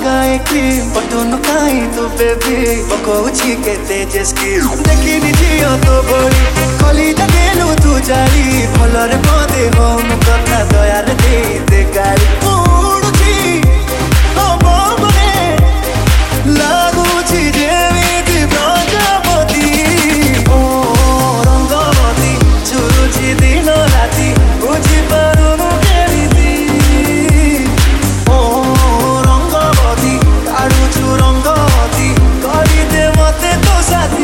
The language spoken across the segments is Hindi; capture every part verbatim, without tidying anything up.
लगाए क्रीम पटुनु काई तू बेबी पकोउछि के तेजस की देखिनि झियो तो बड़ी कली देलु तू जारी भलरे पदे होनु कथा दयार दे दे गाड़ी उडुछि ओ बबने लागुछि जेमिति प्रजापति ओ रंगवती चुरुछि दिन राति बुझि पारुनु केमिति ओ रंगवती काढुछु रंगवती गरिदे मते तो साथी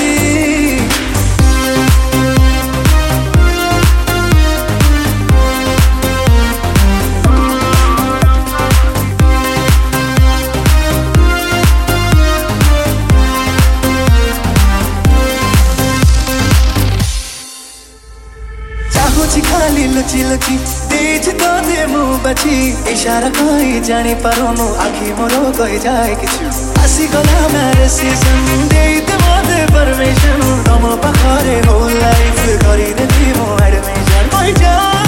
खाली लुची लुची देज तो दे मुँह बची इशारा कोई जानी पारुनु आखि मोरो कोई जाए किछु आसी गला मेरे सीजन दे दे मते परमिशन तम पाखरे हो लाइफ करी दे मो एडमिशन कोई जा